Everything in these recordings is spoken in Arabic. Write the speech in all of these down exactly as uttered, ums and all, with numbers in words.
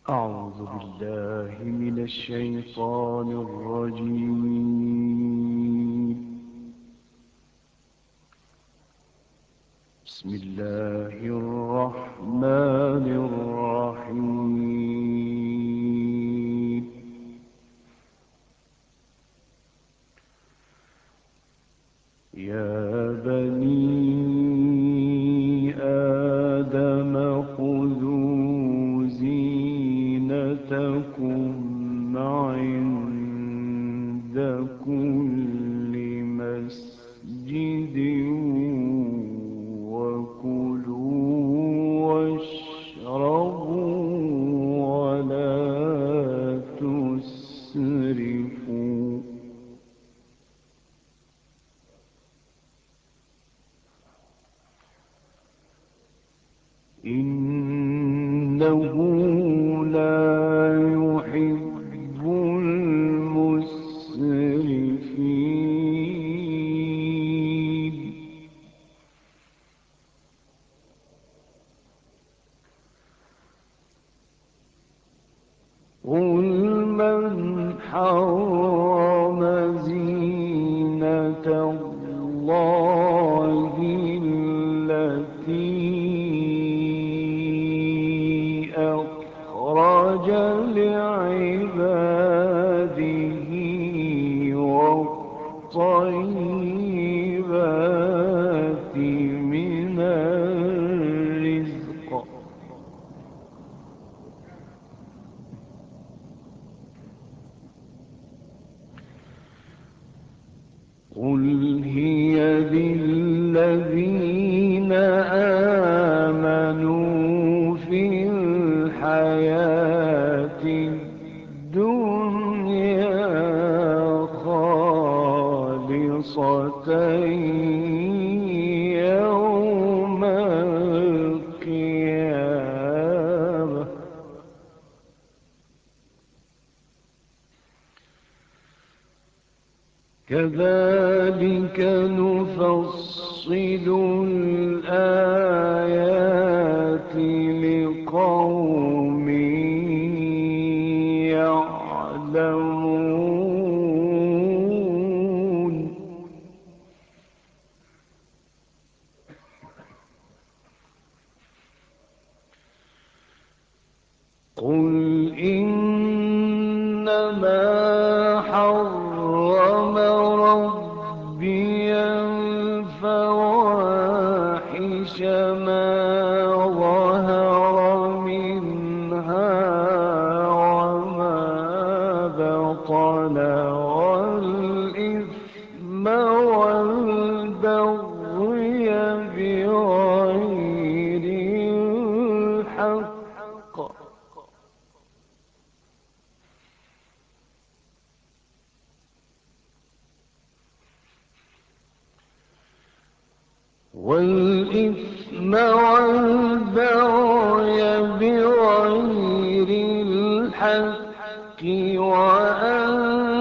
أعوذ بالله من الشيطان الرجيم. بسم الله الرحمن الرحيم. يا بني آدم خذوا زينتكم عند كل مسجد وكلوا واشربوا ولا تسرفوا إنه لا يحب المسرفين. قل من حرم زينة الله التي أخرج لعباده والطيبات من الرزق. قل هي للذين آمنوا في الحياة الدنيا خالصة يوم القيامة. كذلك نفصل الآيات لقوم يعلمون. قل إنما حرم ربي الفواحش ما ظهر منها وما بطن والإثم والبغي بغير الحق والإثم والبغي بغير الحق وأن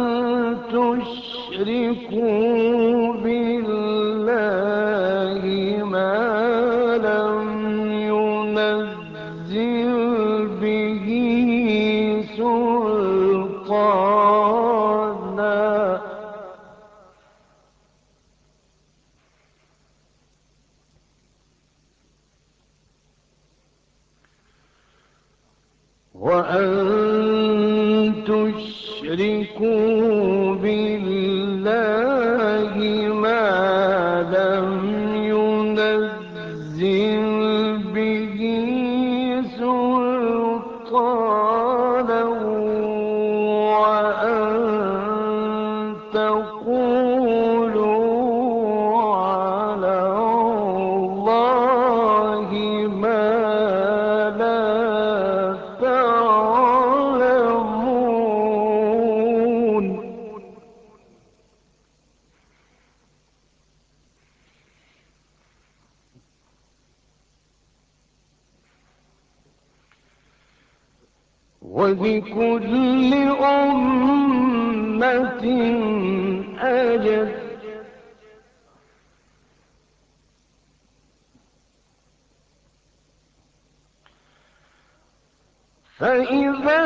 تشركوا بالله ما لم ينزل به سلطانا وأن تشركوا بالله ما لم ينزل به سلطانا وأن تقولوا على الله ما لا تعلمون. ولكل أمة أجل فإذا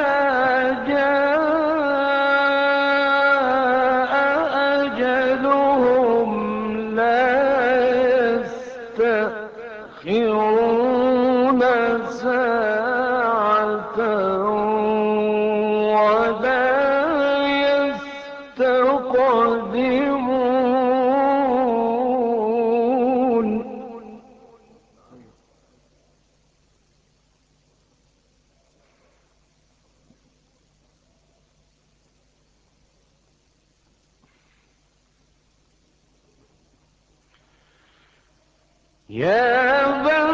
جاء أجلهم لا يستأخرون ساعة ولا يستقدمون. يا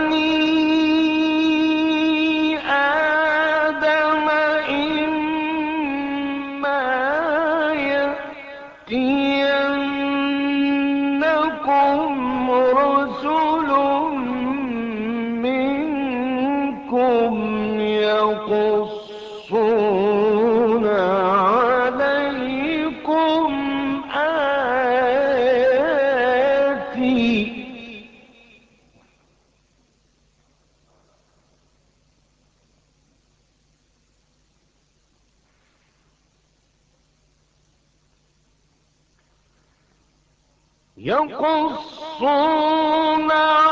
بني آدم إما يأتينكم رسل منكم يقصون عليكم آياتي يقصون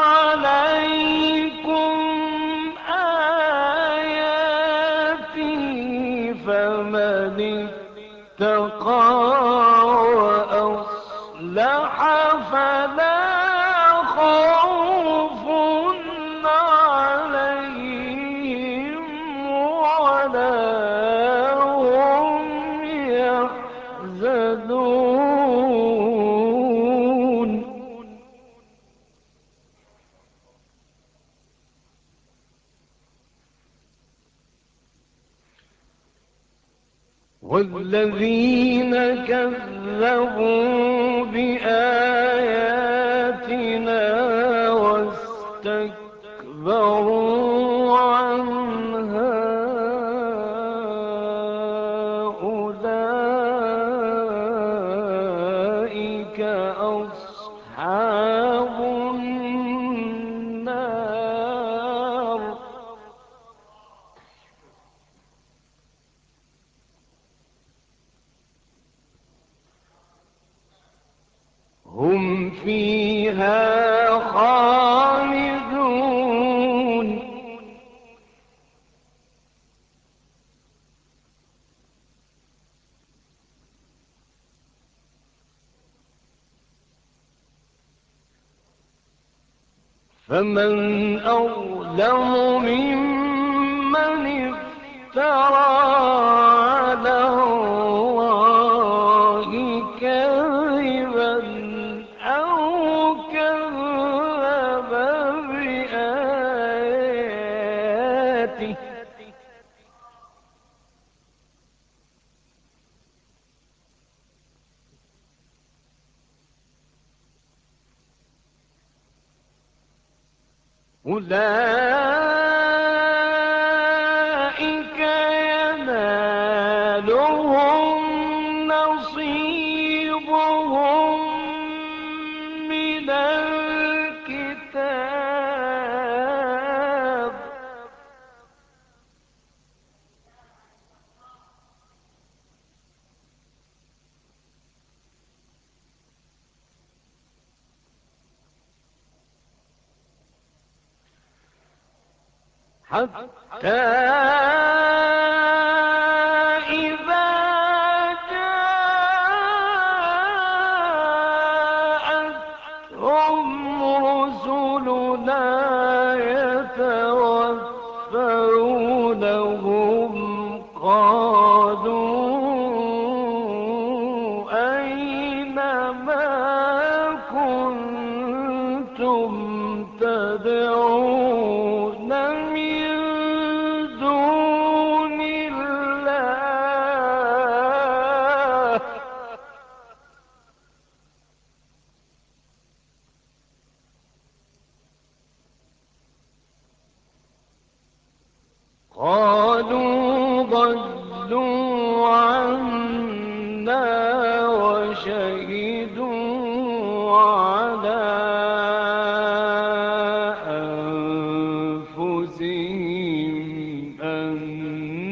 عليكم آياتي فمن اتقى وأصلح فلا خوف عليهم ولا هم يحزنون. والذين كذبوا بآياتنا واستكبروا عنها أولئك أصحاب النار هم فيها خالدون. فمن أظلم ممن افترى على الله كذبا أو كذب بآياته أولئك ينالهم نصيبهم من الكتاب حتى إذا جاءتهم رسلنا يتوفونهم قالوا أين ما كنتم تدعون من دون الله قالوا ضلوا عنا وشهدوا على أنفسهم أنهم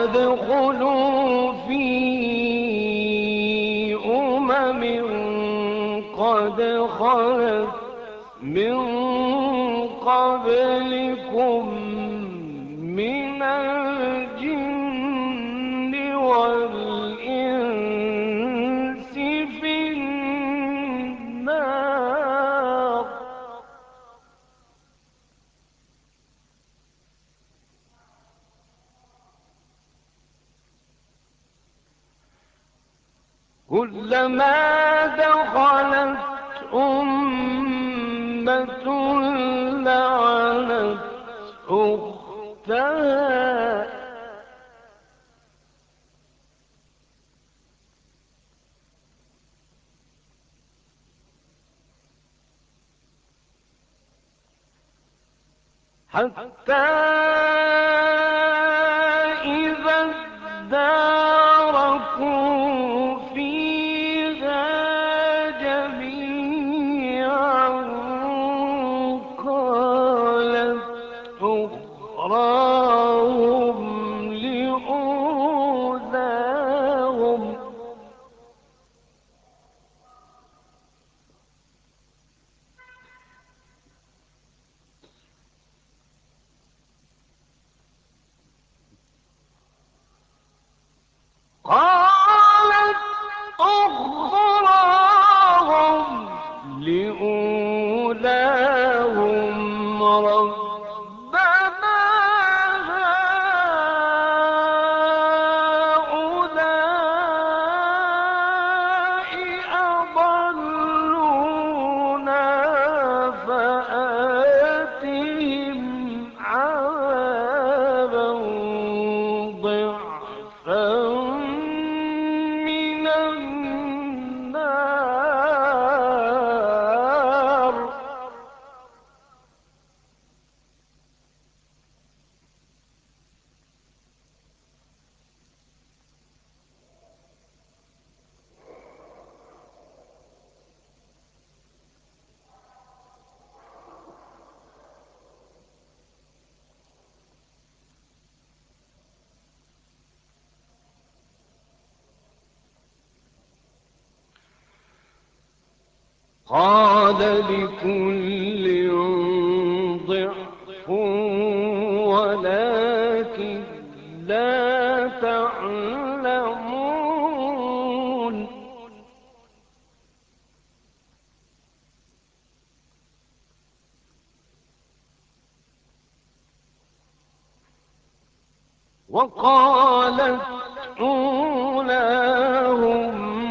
وادخلوا في أمم قد خلت من قبلكم من الجن والإنس في النار. كلما دخلت أمة لعنت أختها حتى إذا اداركوا فيها جميعا قالت أخراهم لأولاهم قالت أخراهم لأولاهم ربنا هؤلاء أضلونا فآتهم عذابا ضعفا من النار. قال لكل ضعف ولكن لا تعلمون. وقالت أولاهم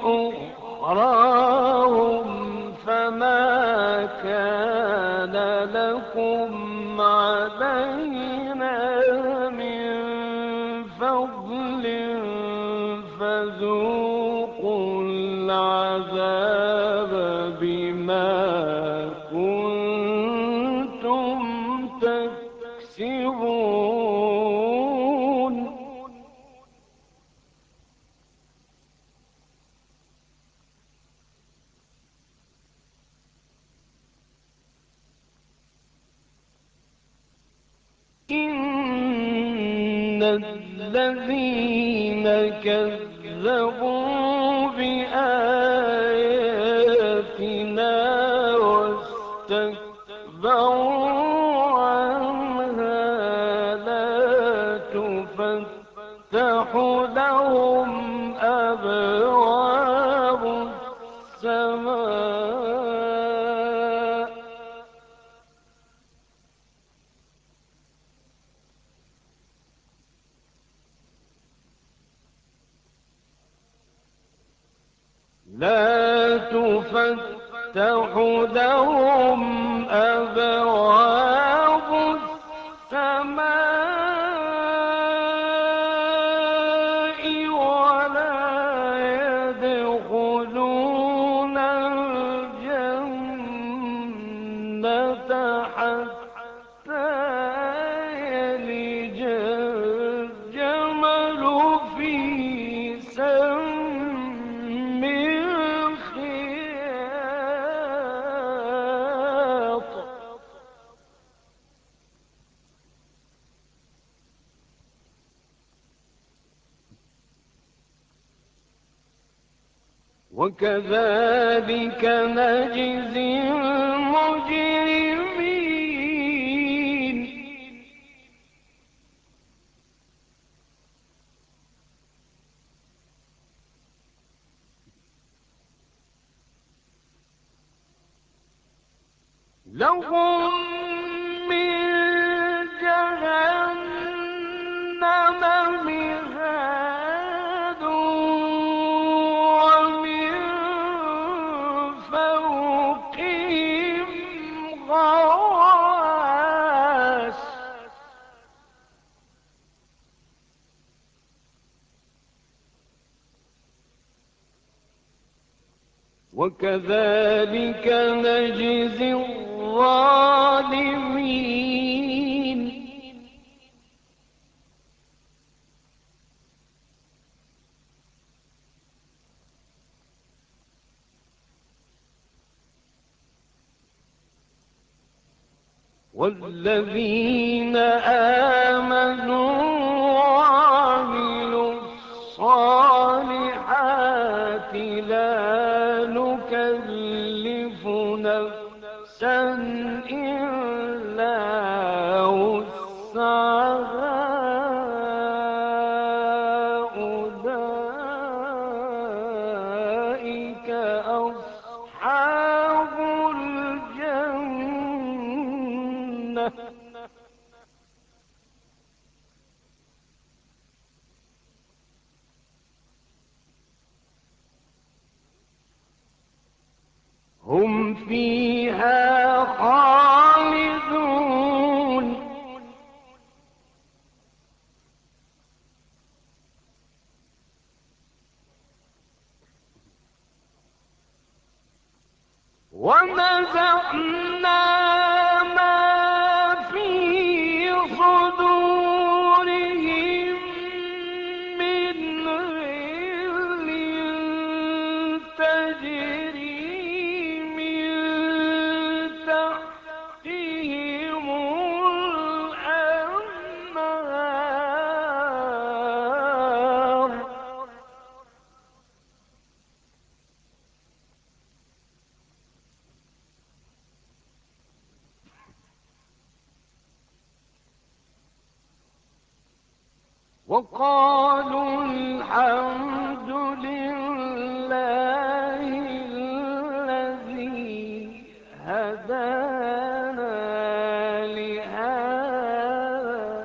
لأخراهم فما كان لكم علينا من فضل فذوقوا العذاب بما كنتم تكسبون. إن الذين كذبوا بآياتنا واستكبروا عنها لا تفتح لهم أبواب السماء لا تفتح لهم أبواب السماء ولا يدخلون الجنة حتى يلج الجمل في سم الخياط. وكذلك نجزي المجرمين. لهم من جهنم مهاد ومن فوقهم غواش وكذلك نجزي الظالمين. والذين آمنوا وعملوا الصالحات لا نكلف نفسا إلا وسعها أولئك أصحاب الجنة هم فيها خالدون. ونزعنا ما في صدورهم من غل تجري من تحتهم الأنهار وقالوا الحمد لله الذي هدانا لهذا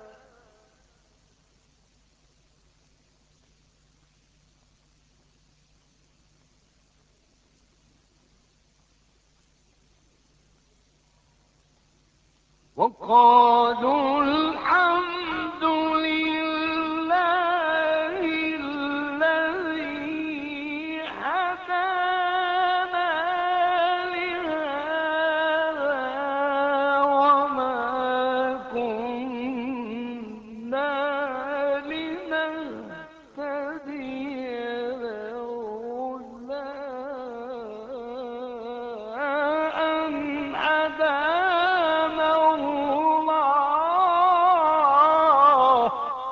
وقالوا الحمد لله الذي هدانا لهذا وما كنا لنهتدي لولا أن هدانا الله.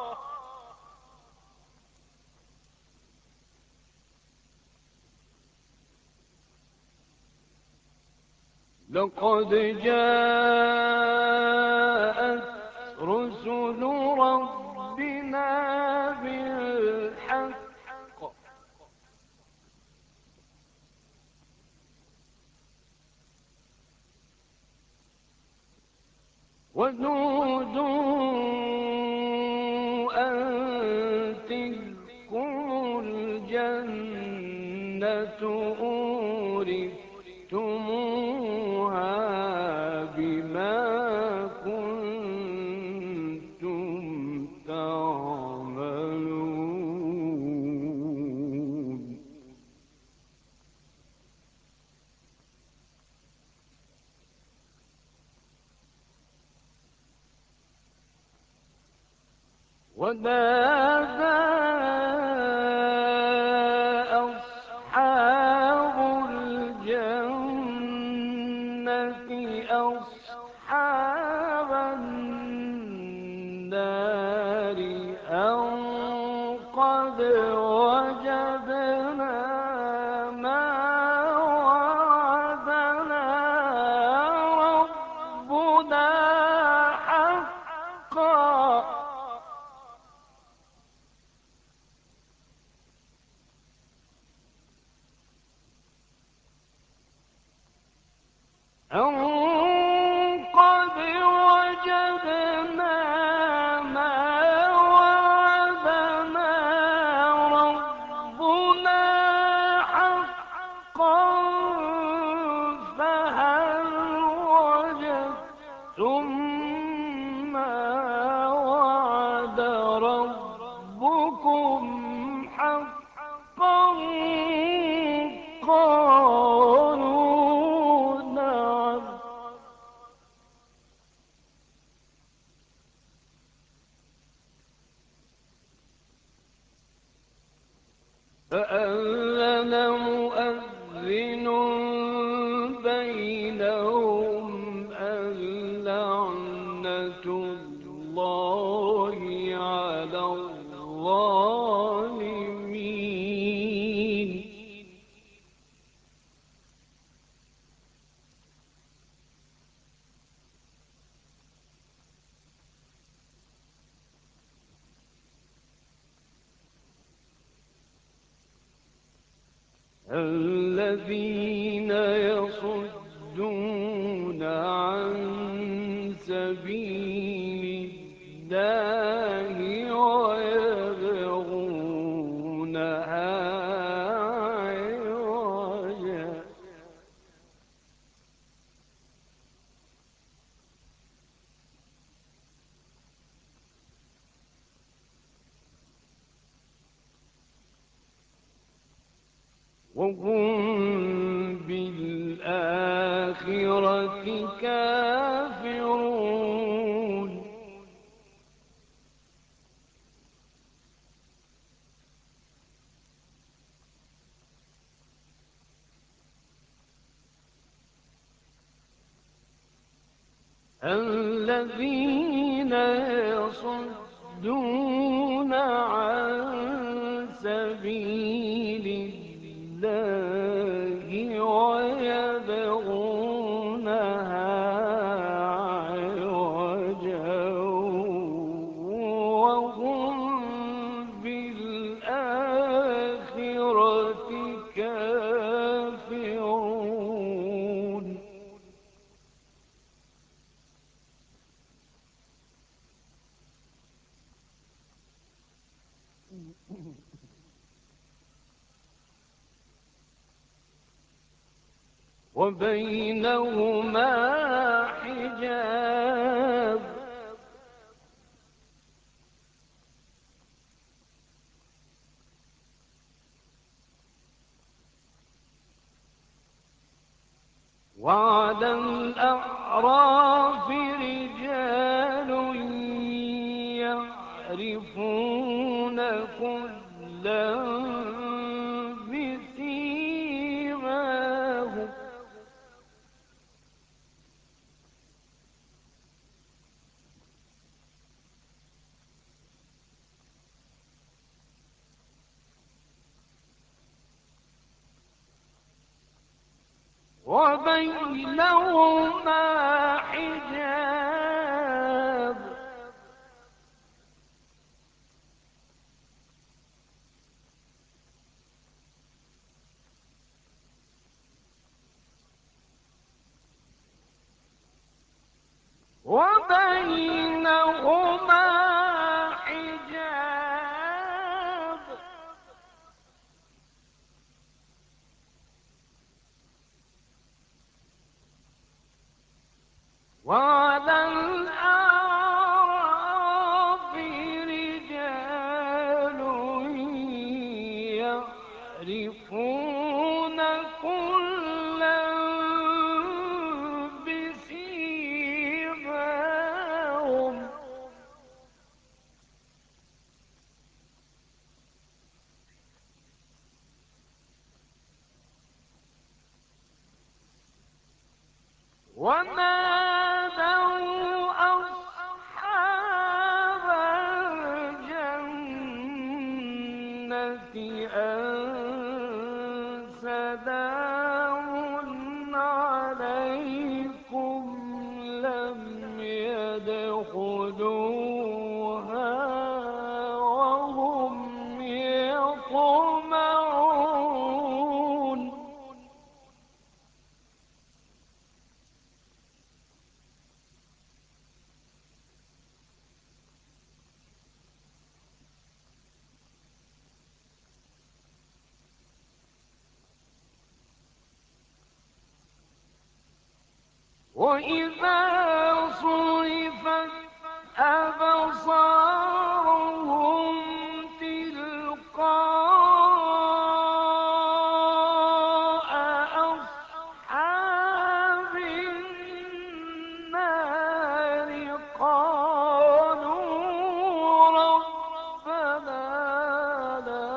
لقد جاءت رسل ربنا بالحق ونودوا أن تلكم الجنة أورثتموها بما كنتم تعملون. ونادى أصحاب الجنة أصحاب النار أن قد وجدنا أن قد وجدنا ما وعدنا ربنا حقا فهل وجدتم ما وعد ربكم حقا قالوا نعم فأذن مؤذن بينهم اللعنة الله على الظالمين الذين يصدون عن سبيل الله ويبغونها عوجا وهم بالآخرة كافرون الذين يصدون عن سبيل الله ويبغونها عوجا وهم بالآخرة كافرون وبينهما حجاب وعلى الأعراف رجال يعرفون كلا بسيماهم وبينهما حجاب وبينهما حجاب وعلى الأعراف رجال يعرفون كلا بسيماهم ونادوا أصحاب الجنة أن سلام عليكم لم يدخلوها وهم يطمعون وإذا صرفت أبصارهم تلقاء أصحاب النار قالوا ربنا لا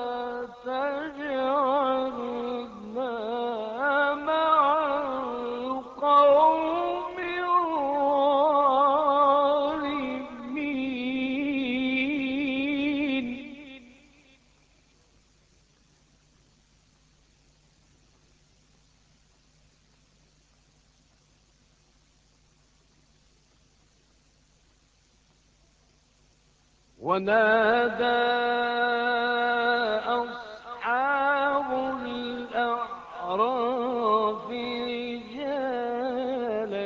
تجعلنا مع القوم الظالمين. ونادى أصحاب الأعراف رجالا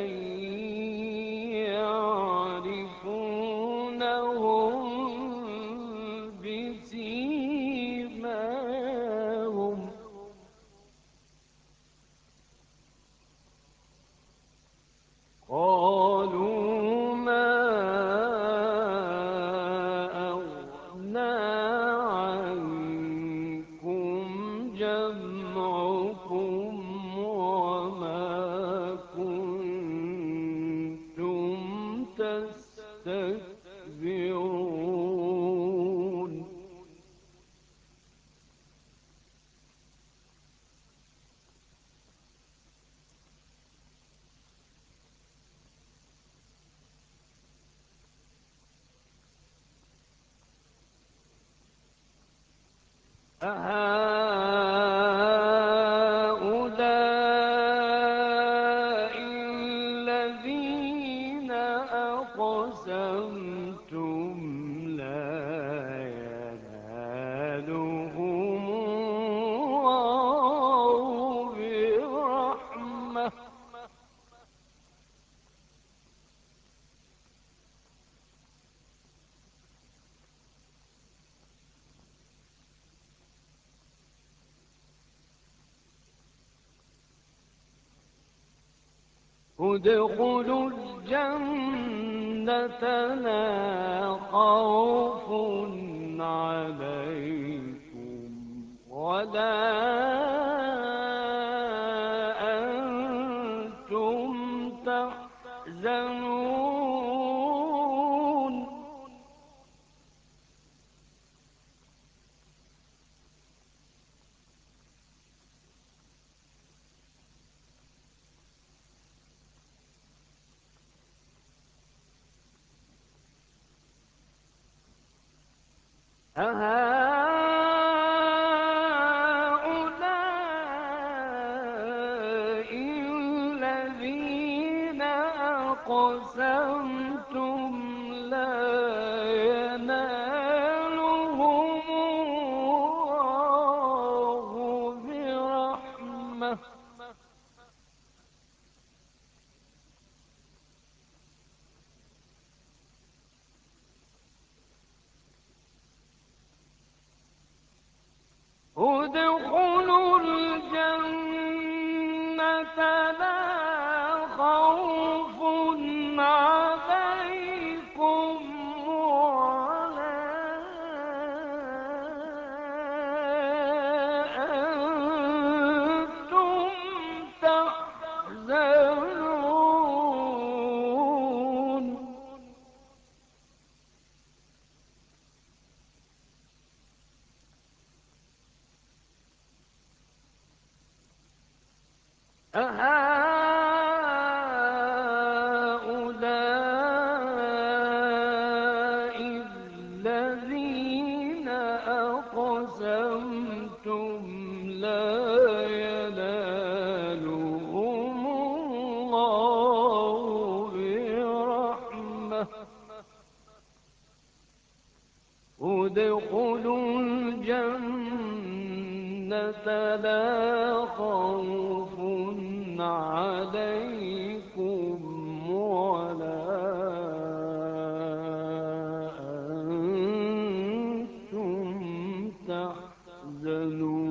يعرفونهم بسيماهم قالوا ما أغنى عنكم جمعكم وما كنتم تستكبرون. أهؤلاء الذين أقسمتم لا ينالهم الله برحمة ادخلوا الجنة لا خوف عليكم ولا أنتم تحزنون. أهؤلاء الذين أقسمتم لا ينالهم الله برحمة ادخلوا الجنة لا خوف عليكم ولا أنتم تحزنون. أهؤلاء الذين أقسمتم لا ينالهم الله برحمة ادخلوا الجنة لا خوف عليكم ولا أنتم تحزنون.